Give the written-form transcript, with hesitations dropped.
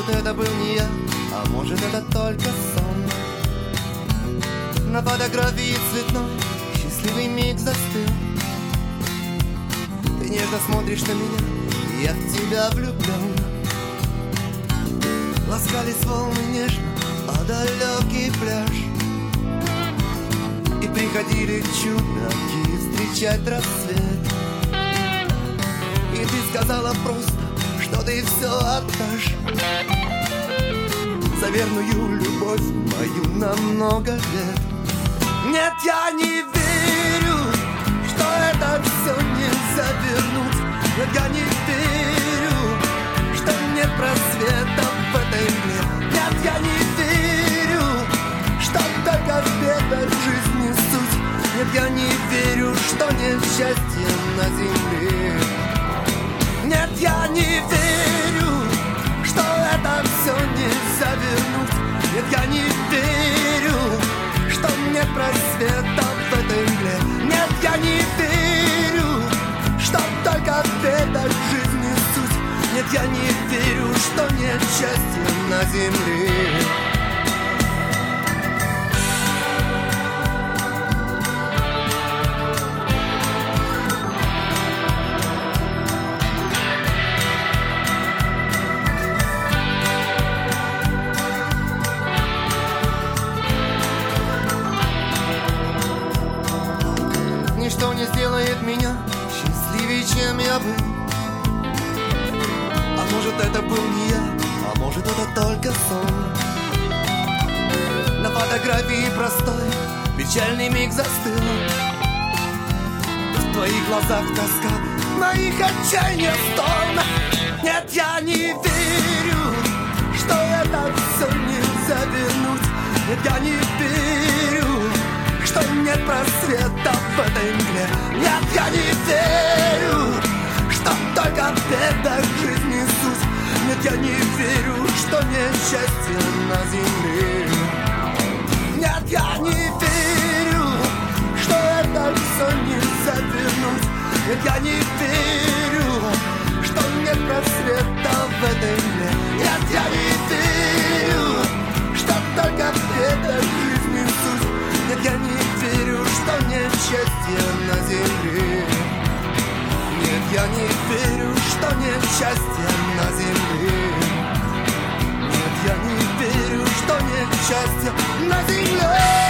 может, это был не я, а может, это только сон. На фотографии цветной счастливый миг застыл. Ты нежно смотришь на меня, я в тебя влюблен. Ласкались волны нежно, а далекий пляж. И приходили чудаки встречать рассвет. И ты сказала просто, что ты все отдашь за верную любовь мою на много лет. Нет, я не верю, что это все нельзя вернуть. Нет, я не верю, что нет просвета в этой мгле. Нет, я не верю, что только в бедах жизни суть. Нет, я не верю, что нет счастья на земле. Нет, я не верю, что это все нельзя вернуть. Нет, я не верю, что нет просвета в этой мгле. Нет, я не верю, что только в бедах жизни суть. Нет, я не верю, что нет счастья на земле. Ничто не сделает меня счастливее, чем я был. А может, это был не я, а может, это только сон. На фотографии простой печальный миг застыл. В твоих глазах тоска, в моих отчаяния стон. Нет, я не верю, что это все нельзя вернуть. Нет, я не верю, что нет просвета в этой мгле. Нет, я не верю, что только в бедах жизни суть. Нет, я не верю, что нет счастья на земле. Нет, я не верю, что это все нельзя вернуть. Нет, я не верю, что нет просвета в этой мгле. Нет, я не верю, что только в бедах жизни суть. Нет, я не верю, что нет счастья на земле. Нет, я не верю, что нет счастья на земле. Нет, я не верю, что нет счастья на земле.